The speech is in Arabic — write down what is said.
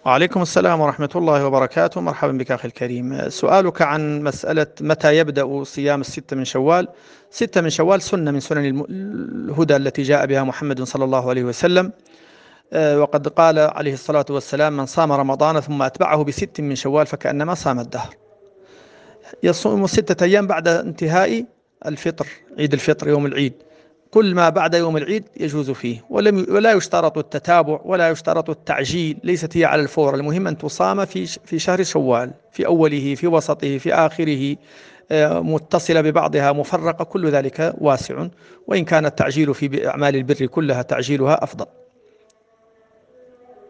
وعليكم السلام ورحمة الله وبركاته. مرحبا بك أخي الكريم. سؤالك عن مسألة متى يبدأ صيام الستة من شوال. ستة من شوال سنة من سنن الهدى التي جاء بها محمد صلى الله عليه وسلم. وقد قال عليه الصلاة والسلام: من صام رمضان ثم أتبعه بست من شوال فكأنما صام الدهر. يصوم 6 أيام بعد انتهاء الفطر، عيد الفطر، يوم العيد. كل ما بعد يوم العيد يجوز فيه، ولا يشترط التتابع ولا يشترط التعجيل، ليست هي على الفور. المهم أن تصام في شهر شوال، في أوله، في وسطه، في آخره، متصلة ببعضها، مفرقة، كل ذلك واسع. وإن كان التعجيل في أعمال البر كلها تعجيلها أفضل.